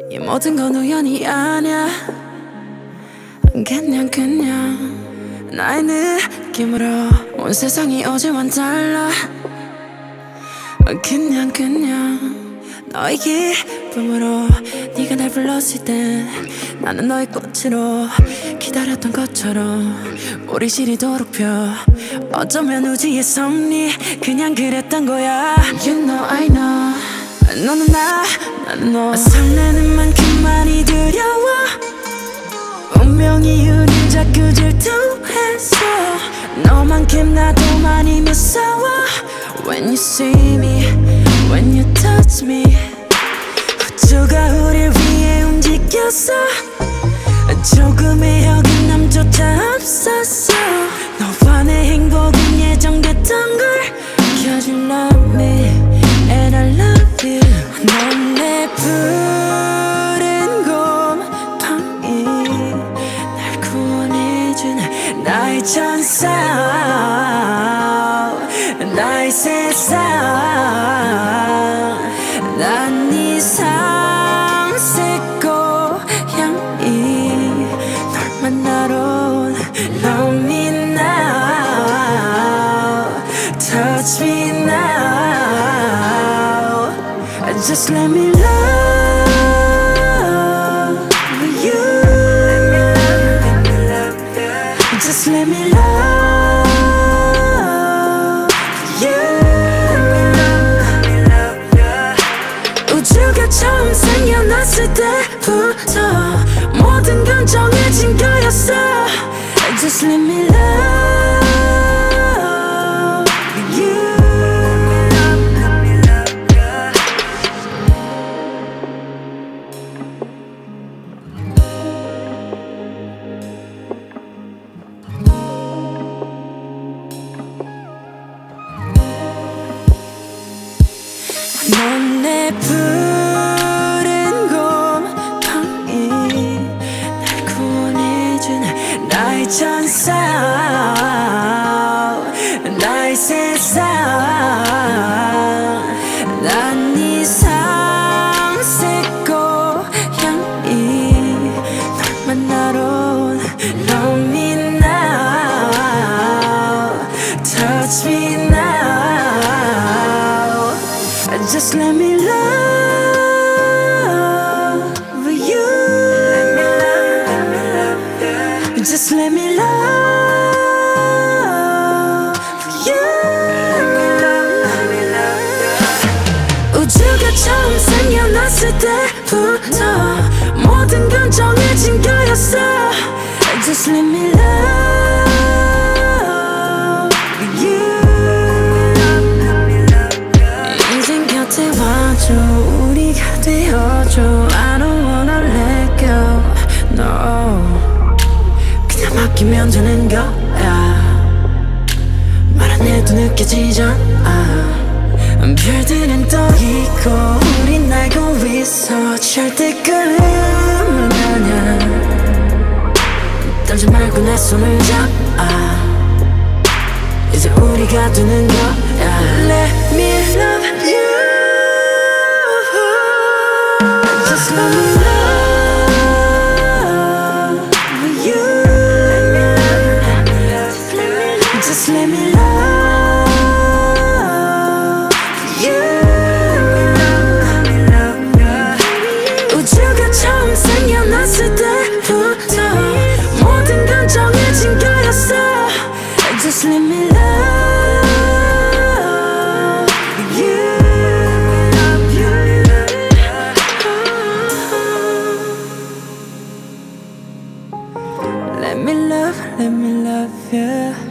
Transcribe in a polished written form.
이 모든 건 우연이 아냐. 그냥 나의 느낌으로 온 세상이 어제와는 달라. 그냥 너의 기쁨으로 네가 날 불렀을 때 나는 너의 꽃으로 기다렸던 것처럼 우리 시리도록 펴. 어쩌면 우주의 섭리 그냥 그랬던 거야. You know I know 너는 나는 너. 설레는 만큼 많이 두려워. 운명이 우릴 자꾸 질투했어. 너만큼 나도 많이 무서워. When you see me, when you touch me, 우주가 우릴 위해 움직였어. 조금의 어긋남조차 없었어. 너와 내 행복은 예정됐던 걸. Cause you love me and I love you. 넌 내 푸른 곰팡이, 날 구원해준 나의 천사, 나의 세상. 난 네 상색 고향이 널 만나러 온 Love me now, touch me now. Just let me love you. Just let me love you. 우주가 처음 생겨났을 때부터 모든 건 정해진 거였어. Just let me love you. 넌 내 푸른 곰팡이, 날 구원해준 나의 천사, 나의 세상. 난 네 상색 고향이 널 만나러 온 Love me now, touch me now. Just let me love you. Just let me love you. 우주가 처음 생겨났을 때부터 모든 건 정해진 거였어. Just let me love you. 인생 곁에 와줘, 우리가 되어줘. I don't wanna let go, no. 그냥 맡기면 되는 거야. 말 안 해도 느껴지잖아. 별들은 떠 있고 우린 날고 있어. 절대 꿈은 아냐. 떨지 말고 내 손을 잡아. 이제 우리가 되는 거야. Let me love you. Just let me love you. Just let me love you. 우주가 처음 생겨났을 때부터 모든 건 정해진 거였어. Just let me love you. Let me love you.